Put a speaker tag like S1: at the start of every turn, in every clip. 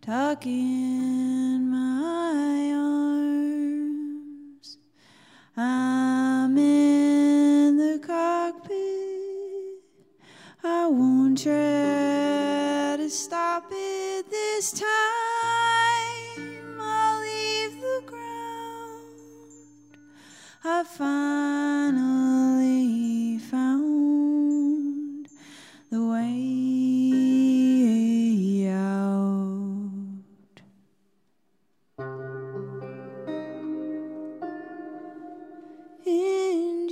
S1: tuck in my arms. I'm in the cockpit. I won't try to stop it this time. I'll leave the ground. I finally found the way out. In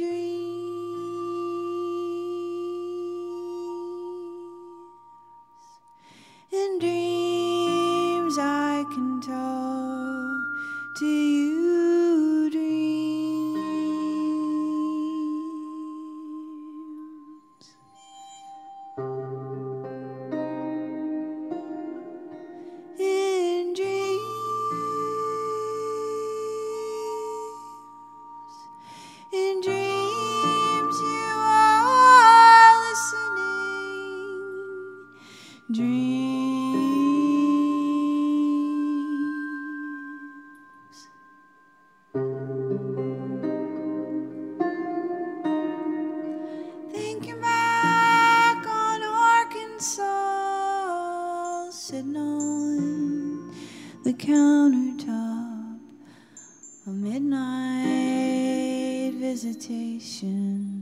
S1: dreams I can talk to you, dreams. In dreams you are listening. Dreams. Thinking back on Arkansas, sitting on the countertop, a midnight visitation.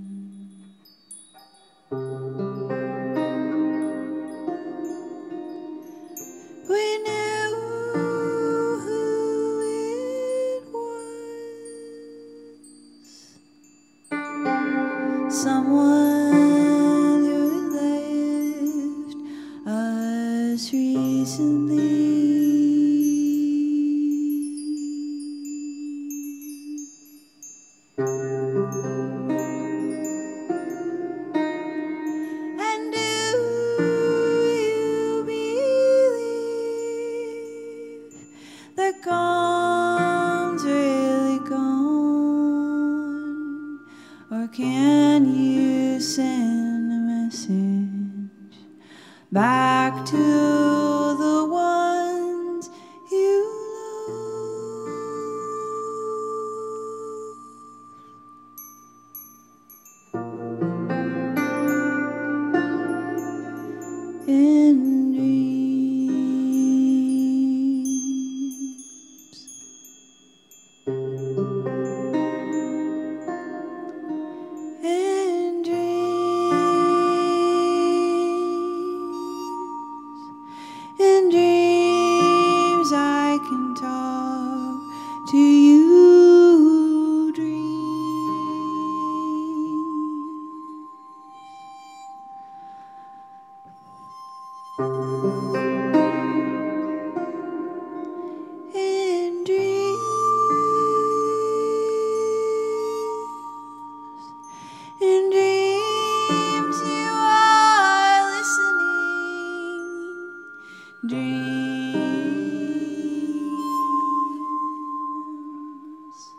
S1: We knew who it was. Someone who left us recently. And do you believe that gone's really gone? Or can you send a message back to the ones you love? In dreams. In dreams. In dreams I can talk to you, dreams. In dreams. In dreams you are listening. Dreams.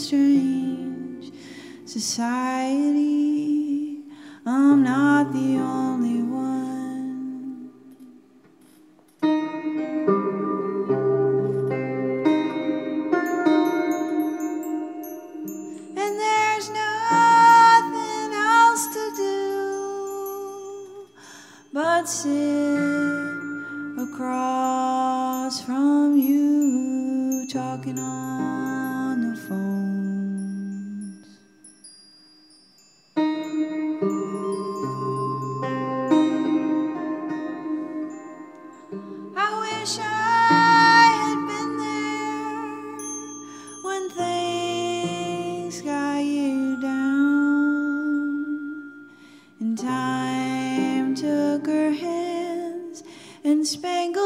S1: strange society. I'm not the only one. And there's nothing else to do but sit across from you, talking on the phones. I wish I had been there when things got you down, and time took her hands and spangled